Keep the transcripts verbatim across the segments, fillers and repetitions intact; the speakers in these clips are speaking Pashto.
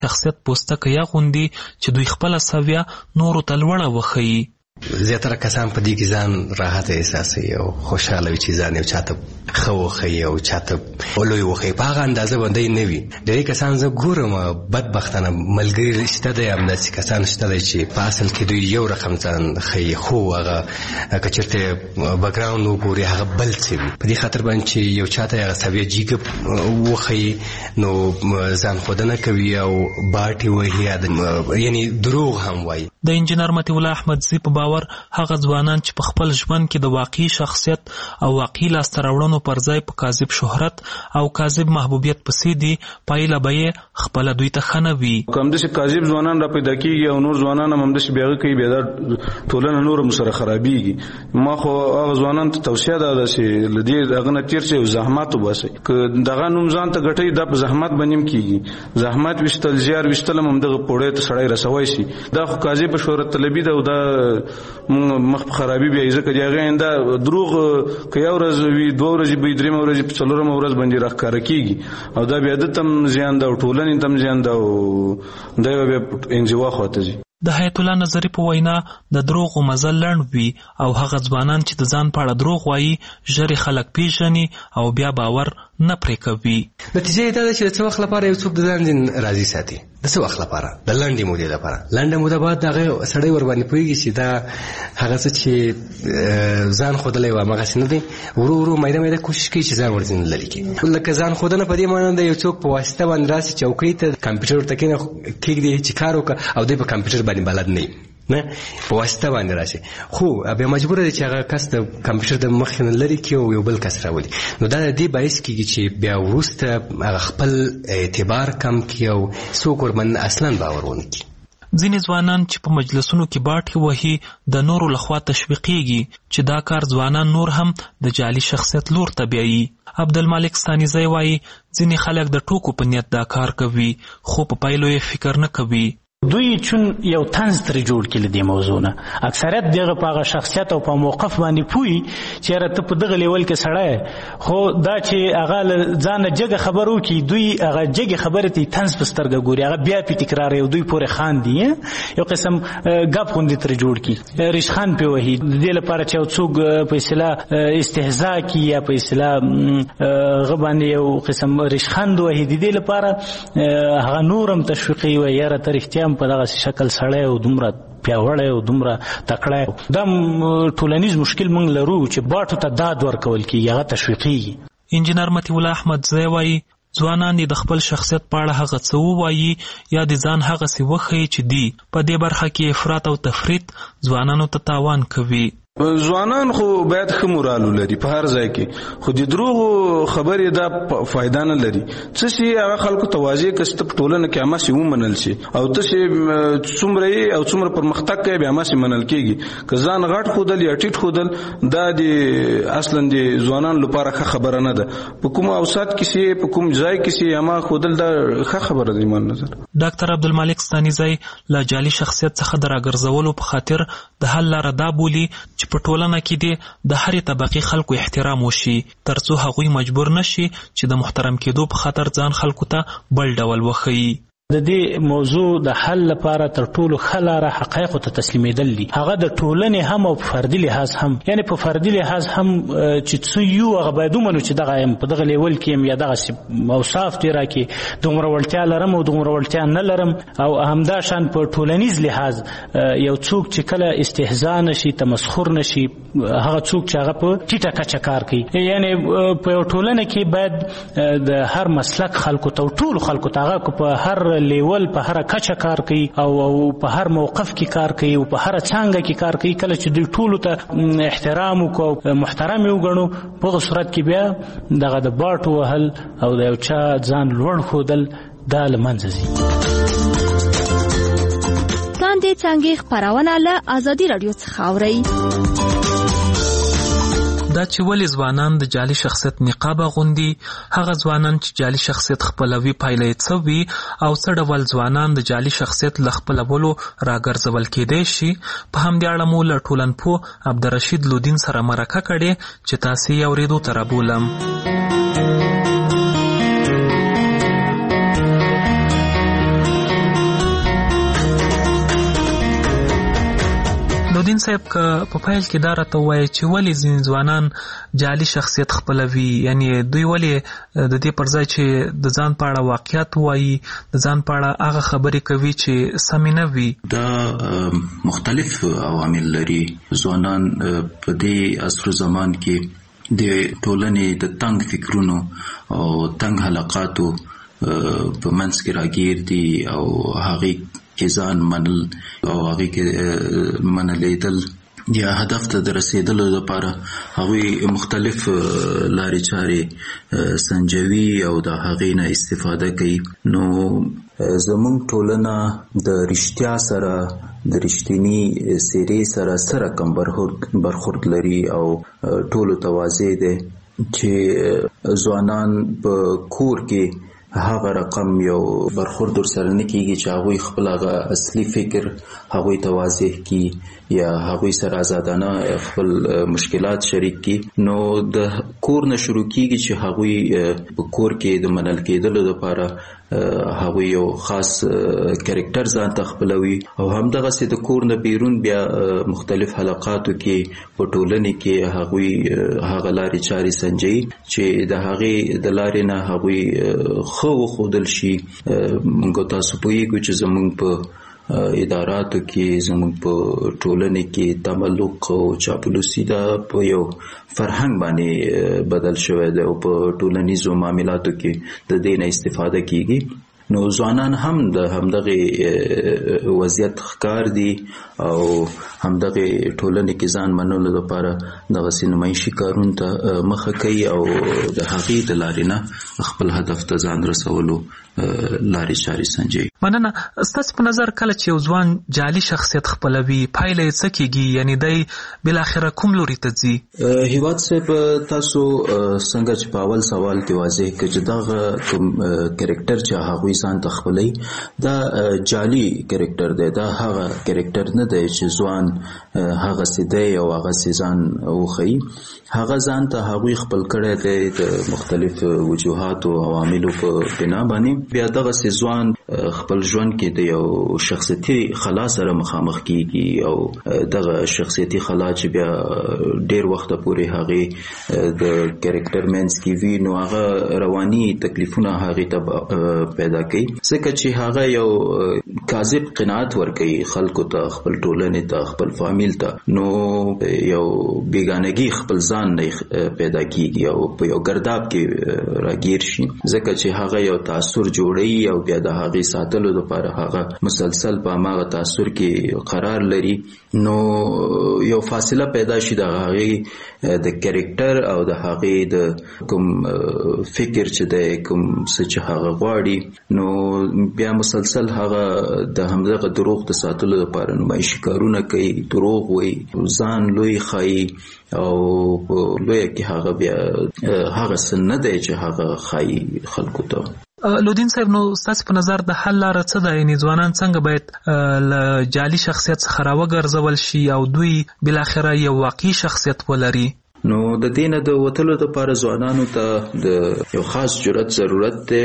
شخصیت پوستکه یا غوندي چې دوی خپله سویه نورو ته لوړه وښیي. زیاتره کسان په دې کې ځان راحت احساسوي او خوشحاله وي چې ځان یو چاته ښه وښیي او چاته لوی وښیي. په هغه اندازه باندې نه وي. ډېری کسان زه ګورم بدبختانه ملګري شته دی، همداسې کسان شته دی چې په اصل کې دوی یو رقم ځان ښیي، خو هغه که چېرته بکګراونډ وګوري هغه بل څه وي. په دې خاطر باندې چې یو چاته هغه سویه جیګه وښیي نو ځان ښودنه کوي او باټې وهي، یعنی دروغ هم وایي. د انجینر مطیع الله احمدزي په باور هغه ځوانان چې په خپل ژوند کې د واقعي شخصیت او واقعي لاسته راوړنو پر ځای په کاذب شهرت او کاذب محبوبیت پسې دي، پایله به یې خپله دوی ته ښه نه وي. که همداسې کاذب ځوانان را پیدا کېږي او نور ځوانان هم همداسې بیا هغه کوي، بیا دا ټولنه نور هم سره خرابېږي. ما خو هغه ځوانانو ته توصیه ده ده چې له دې هغه نه تېر شئ او زحمت وباسئ. که دغه نوم ځان ته ګټئ دا په زحمت باندې هم کېږي. زحمت ویشتل، زیار ویشتل هم همدغه پوړۍ ته سړی رسوی شي. دا خو کاذب په شهرت طلبي ده او دا مخ په خرابي بیا ځکه د هغې انده دروغ که یو ورځ وي، دوه ورځې به وي، درېیمه ورځ په څلورمه ورځ باندې راښکاره کېږي او دا بیا ده ته هم زیان ده او ټولنې ته هم زیان ده او دا به بیا انزوا خواته ځي. د حیات الله نظري په وینا د دروغو مزل لنډ وي او هغه ځوانان چې د ځان په اړه دروغ وایي ژر خلک پیژني او بیا باور نه پرې کوي. نتیجه یې دا ده چې د څه وخت لپاره یو څوک د ځان ځین راضي ساتي، د څه وخت لپاره، د لنډې مودې لپاره. لنډه موده بعد هغه سړی ورباندې پوهېږي چې دا هغه څه چې ځان ښودلی و همغسې نه دی، ورو ورو میده میده کوشش کوي چې ځان ورځینې لرې کړي. لکه ځان ښودنه په دې معنی ده یو څوک په واسطه باندې راسي چوکۍ ته کمپیوټر ورته کېږدي چې کار وکړه او دی په کمپیوټر باندې بلد نه نه په واسطه باندې راشي، خو بیا مجبور دی چې هغه کس د کمپیوټر د مخې نه لرې کړي او یو بل کس راولي. نو دا د دې باعث کېږي چې بیا وروسته هغه خپل اعتبار کم کړي او څوک ورباندې اصلا باور ونه کړي. ځینې ځوانان چې په مجلسونو کې باټې وهي د نورو لخوا تشویقېږي چې دا کار ځوانان نور هم د جعلي شخصیت لور ته بیایي. عبدالمالک ستانیزی وایي ځینې خلک د ټوکو په نیت دا کار کوي خو په پایلو یې فکر نه کوي. دوی چون یو طنز ترې جوړ کړي له دې موضوع نه، اکثریت دغه په هغه شخصیت او په موقف باندې پوهي چې یاره ته په دغه لیول کې سړی، خو دا چې هغه له ځانه جګه خبر وکړي دوی هغه جګې خبرې ته طنز په سترګه ګوري، هغه بیا پې تکراروي او دوی پورې خاندي، یو قسم ګپ غوندې ترې جوړ کړي، ریشخند پې وهي د دې لپاره چې یو څوک په اصطلاح استهزا کړي یا په اصطلاح هغه باندې یو قسم ریشخند وهي، د دې لپاره هغه نور هم تشویقي وایي یاره ته رښتیا په دغه شکل سړی او دومره پیاوړی او دومره تکړی. دا ټولنیز مشکل موږ لرو چې باټو ته داد ورکول کېږي، هغه تشویقېږي. انجینر مطیع الله احمدزی وایي ځوانان د خپل شخصیت په اړه هغه څه ووایي یا د ځان هغسې وښیي چې دی په دې برخه کې افراط او تفریط ځوانانو ته تاوان کوي. ځوانان خو باید ښه مورال ولري په هر ځای کې، خو د دروغو خبرې دا فایده نه لري. څه چې هغه خلکو ته واضح کړه چې ته په ټولنه کې هماسې ومنل شي او ته چې څومره یې او څومره پرمختګ کوې بیا هماسې منل کېږي. که ځان غټ ښودل یا ټیټ ښودل دا د اصلا د ځوانانو لپاره ښه خبره نه ده. په کوم اوسط کې چې په کوم ځای کې چې هما ښودل دا ښه خبره ده ایمان نظر. ډاکټر عبدالمالک ستانیزی له جعلي شخصیت څخه د راګرځولو په خاطر د حل لاره دا بولي چې په ټولنه کې دې د هرې طبقې خلکو احترام وشي ترڅو هغوی مجبور نشي چې د محترم کېدو په خاطر ځان خلکو ته بل ډول وښیي. د دې موضوع د حل لپاره تر ټولو ښه لاره حقایقو ته تسلیمېدل دي، هغه د ټولنې هم او په فردي لحاظ هم، یعنې په فردي لحاظ هم چې څه یو هغه باید ومنو چې دغه یم په دغه لیول کې یم یا دغسې اوصاف دې راکړي دومره وړتیا لرم او دومره وړتیا نه لرم، او همداشان په ټولنیز لحاظ یو څوک چې کله استهزا نشي تمسخر نشي هغه څوک چې هغه په ټیټه کچه کار کوي، یعنې په یو ټولنه کې باید د هر مسلک خلکو ته او ټولو خلکو ته هغه په هر لیول په هر کچه کار کوي او په هر موقف کې کار کوي او په هر څانګه کې کار کوي، کله چې دوی ټولو ته احترام وکړو محترم یې وګڼو په هغه صورت کې بیا دغه د باټو وهل او د یو چا ځان لوړ ښودل دا له منځه ځي. لاندې څانګې خپرونه له ازادي راډیو څخه اورئ. دا چې ولې ځوانان د جعلي شخصیت نقاب اغوندي، هغه ځوانان چې جعلي شخصیت خپلوي پایله یې څه وي او څه ډول ځوانان د جعلي شخصیت له خپلولو راګرځول کېدی شي، په همدې اړه مو له ټولنپوه عبدالرشید لودین سره مرکه کړې چې تاسې یې اورېدو ته رابولم. لودین صاحب که په پیل کې دا راته ووایي چې ولې ځینې ځوانان جعلي شخصیت خپلوي، یعنی دوی ولې د دې پر ځای چې د ځان په اړه واقعیت ووایي د ځان په اړه هغه خبرې کوي چې سمې نه وي. دا مختلف عوامل لري. ځوانان په دې عصر زمان کې د ټولنې د تنگ فکرونو او تنگ حلقاتو په منځ کې راګیر دي او هغې کې ځان منل او هغې کې منلیدل یا هدف ته د رسیدلو لپاره هغوی مختلف لارې چارې سنجوي او د هغې نه استفاده کوي. نو زموږ ټولنه د رښتیا سره د رښتینی څېرې سره سره کم برخورد لري او ټولو ته واضح دی چې ځوانان په کور کې هغه رقم یو برخورد ورسره نه کېږي چې هغوی خپل هغه اصلي فکر هغوی ته واضح کړي یا هغوی سره ازادانه خپل مشکلات شریک کړي. نو د کور نه شروع کېږي چې هغوی په کور کې د منل کېدلو لپاره هغوی یو خاص کرکټر ځان ته خپلوي او همدغسې د کور نه بیرون بیا مختلف حلقاتو کې په ټولنې کې هغوی هغه لارې چارې سنجوي چې د هغې د لارې نه هغوی خو وښودل شي. موږ تاسو پوهیږو چې زموږ په اداراتو کې زموږ په ټولنې کې تملق او چاپلوسي دا په یو فرهنګ باندې بدل شوی دی او په ټولنیزو معاملاتو کې د دې نه استفاده کیږي. نو ځوانان هم د همدغه وضعیت ښکار دي او همدغه ټولنې کې ځان منلو لپاره دغسې نمایشي کارونو ته مخه کوي او د هغې د لارې نه خپل هدف ته ځان رسولو لارې چارې سنجوي. مننه. ستاسو په نظر کله چې یو ځوان جعلي شخصیت خپلوي پایله یې څه کېږي، یعنی دی بالاخره کوم لوري ته ځي؟ هیواد صاحب تاسو څنګه چې په اول سوال کې واضح کړه چې دغه کوم کرکټر چې هغوی ځان ته خپلوي دا جعلي کرکټر دی، دا هغه کرکټر نه دی چې ځوان هغسې دی او هغسې ځان وښیي. هغه ځان ته هغوی خپل کړی دی د مختلف وجوهاتو او عواملو په بنا باندې. بیا دغسې ځوان خپل ژوند کې د یو شخصیتي خلا سره مخامخ کیږي او دغه شخصیتي خلا چې بیا ډیر وخت پورې هغې د کرکټر منځ کې وي نو هغه رواني تکلیفونه هغې ته پیدا کوي، ځکه چې هغه یو کاذب قناعت ورکوي خلکو ته، خپل ټولنې ته، خپل فامیل ته. نو یو بیګانګي خپل ځان نه پیدا کیږي او په یو ګرداب کې راګیر شي، ځکه چې هغه یو تاثر جوړوي او بیا د هغې ساتلو لپاره هغه مسلسل په هماغه تاثر کې قرار لري. نو یو فاصله پیدا شي د هغې د کرکټر او د هغې د کوم فکر چې دی، کوم څه چې هغه غواړي، نو بیا مسلسل هغه د همدغه دروغ د ساتلو لپاره نمایشي کارونه کوي، دروغ وایي، ځان لوی ښایي او په لویه کې هغه بیا هغه څه نه دی چې هغه ښایي خلکو ته. لودین صاحب نو ستاسو په نظر د حل لاره څه ده؟ یعنې ځوانان څنګه باید له جعلي شخصیت څخه راوګرځول شي او دوی بالاخره یو واقعي شخصیت ولري؟ نو د دې نه د وتلو دپاره ځوانانو ته د یو خاص جرأت ضرورت دی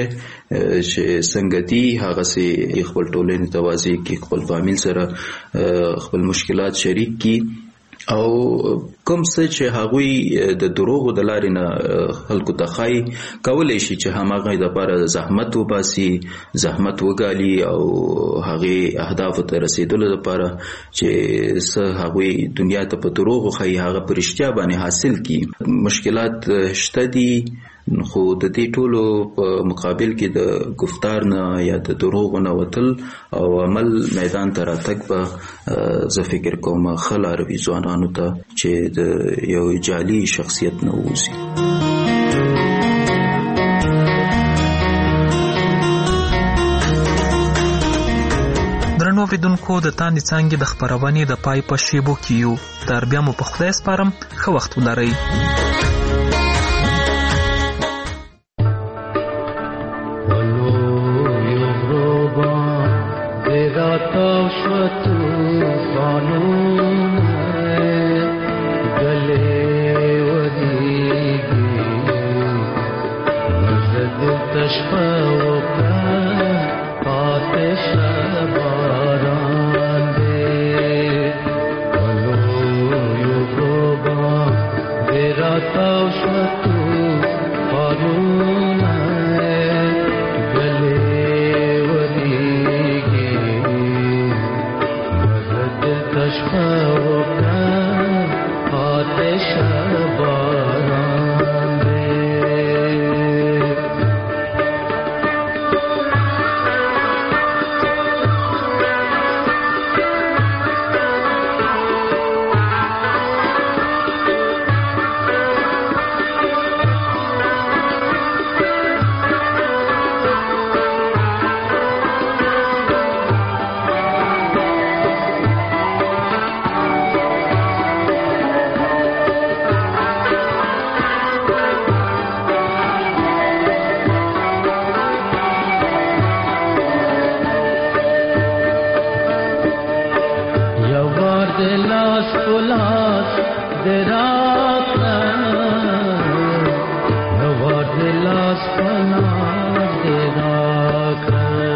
چې څنګه دي هغسې خپل ټولنې ته واضح کړي، خپل فامیل سره خپل مشکلات شریک کړي او کوم څه چې هغوی د دروغو د لارې نه خلکو ته ښایي کولی شي چې هماغه دپاره زحمت وباسي، زحمت وګالي او هغې اهدافو ته رسېدلو دپاره چې څه هغوی دنیا ته په دروغو ښایي هغه په رښتیا باندې حاصل کړي. مشکلات شته دي خو د دې ټولو په مقابل کې د گفتار نه یا د دروغو نه وتل او عمل میدان ته راتګ به زه فکر کوم ښه لاره وي ځوانانو ته چې د یو جعلي شخصیت نه ووځي. درنو اوریدونکو د تاندې څانګې د خپرونې د پای په شیبو کې یو. تر بیا مو په خدای سپارم، ښه وخت ولرئ. Hello لاس پلاس دراکنا یوار لاس پلاس دراکنا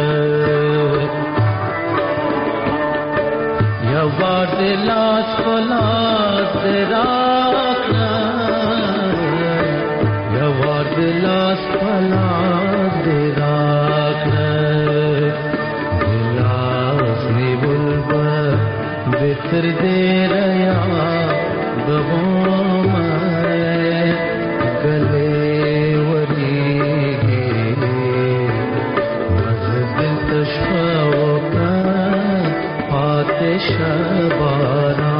یوار لاس پلاس دراکنا یوار لاس پلاس دراکنا बिखर दे रया गवों में गले वरी मज़दिल तशफ़ाव का आतिश बारा